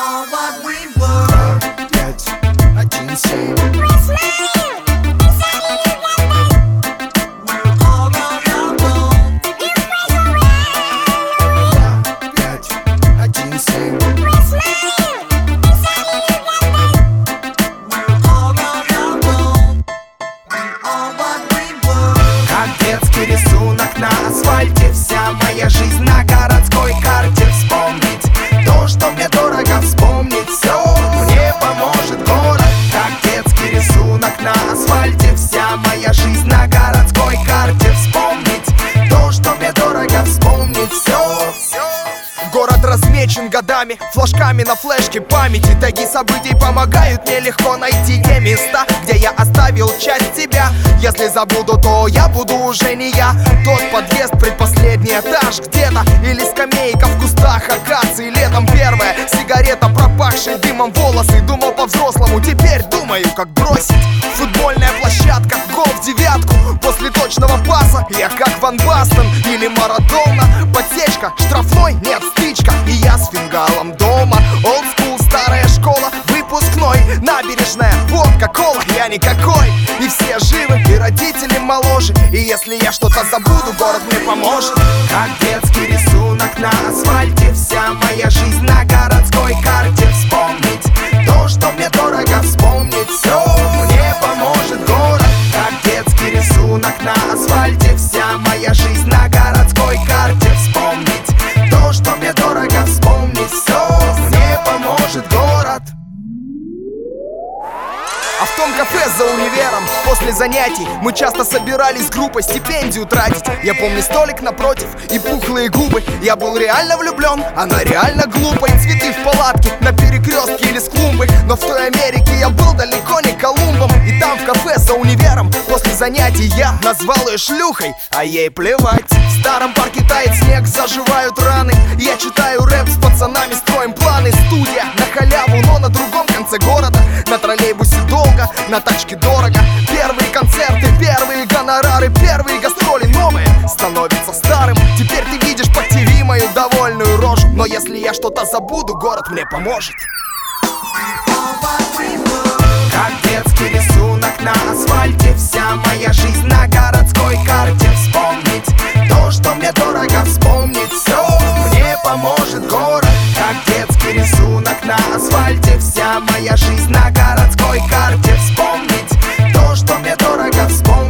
are what we were. 5, 1, 7. We're all gonna go. 5, 1, 7. We're all gonna go. We are what we were. Как детский рисунок на асфальте, вся моя жизнь на городской карте. Вспомнить то, что мне дорого, вспомнить все мне поможет город. Как детский рисунок на асфальте, вся моя жизнь на городской карте. Вспомнить то, что мне дорого, вспомнить все. Город размечен годами, флажками на флешке памяти. Таги событий помогают мне легко найти те места, где я оставил часть себя. Если забуду, то я буду уже не я. Тот подъезд, предпоследний этаж где-то. Или скамейка в кустах акации. Летом первая сигарета, пропахшие дымом волосы. Думал по-взрослому, теперь думаю, как бросить. Футбольная площадка, гол в девятку. После точного паса я как Ван Бастен или Марадона. Подсечка, штрафной, нет, стычка. И я с фингалом дома. Old school, старая школа, выпускной. Набережная, водка, кола, я никакой. И все живы, и родители моложе. И если я что-то забуду, город мне поможет. Как детский рисунок на асфальте, вся моя жизнь на городской карте. Вспомнить то, что мне дорого, вспомнить все мне поможет город. Как детский рисунок на асфальте, вся моя жизнь на городской карте. Вспомнить то, что мне дорого, вспомнить все мне поможет город. А в том кафе за универом после занятий мы часто собирались группой стипендию тратить. Я помню столик напротив и пухлые губы. Я был реально влюблен, она реально глупой. Цветы в палатке, на перекрестке или с клумбы. Но в той Америке я был далеко не Колумбом. И там в кафе за универом после занятий я назвал ее шлюхой, а ей плевать. В старом парке тает снег, заживают раны. Я читаю рэп с пацанами, строим планы. Студия на халяву, но на другом конце города. На троллейбусе долго, на тачке дорого. Первые концерты, первые гонорары, первые гастроли новые становятся старым. Теперь ты видишь по ТВ мою довольную рожу. Но если я что-то забуду, город мне поможет. Как детский рисунок на асфальте, вся моя жизнь на городской карте. Вспомнить то, что мне дорого, вспомнить все мне поможет город. Как детский рисунок на асфальте, вся моя жизнь на городской карте. Вспомнить то, что мне дорого, вспомнить